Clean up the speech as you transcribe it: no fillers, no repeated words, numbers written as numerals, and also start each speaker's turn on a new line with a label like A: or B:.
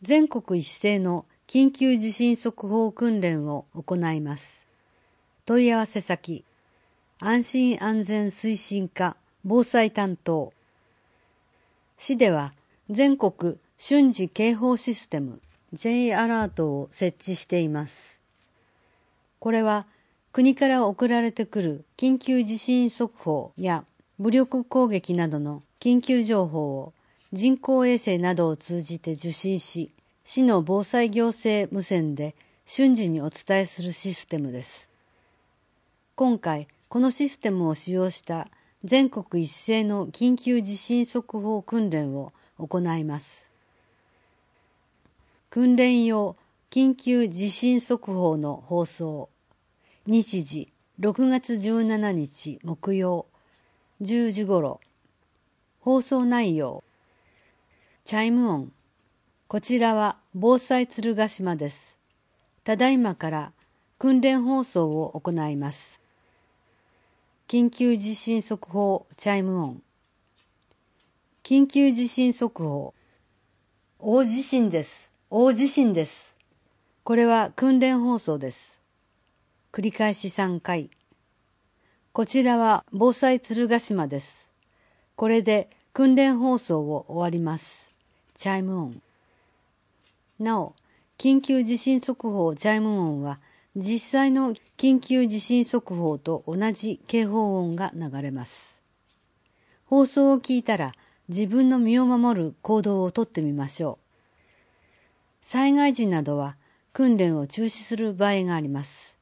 A: 全国一斉の緊急地震速報訓練を行います。問い合わせ先、安心安全推進課防災担当。市では全国瞬時警報システム J アラートを設置しています。これは国から送られてくる緊急地震速報や武力攻撃などの緊急情報を人工衛星などを通じて受信し、市の防災行政無線で瞬時にお伝えするシステムです。今回、このシステムを使用した全国一斉の緊急地震速報訓練を行います。訓練用緊急地震速報の放送。日時6月17日木曜10時頃。放送内容。チャイム音。こちらは防災鶴ヶ島です。ただいまから訓練放送を行います。緊急地震速報チャイム音。緊急地震速報。大地震です。大地震です。これは訓練放送です。繰り返し3回。こちらは防災鶴ヶ島です。これで訓練放送を終わります。チャイム音。なお、緊急地震速報チャイム音は実際の緊急地震速報と同じ警報音が流れます。放送を聞いたら自分の身を守る行動をとってみましょう。災害時などは訓練を中止する場合があります。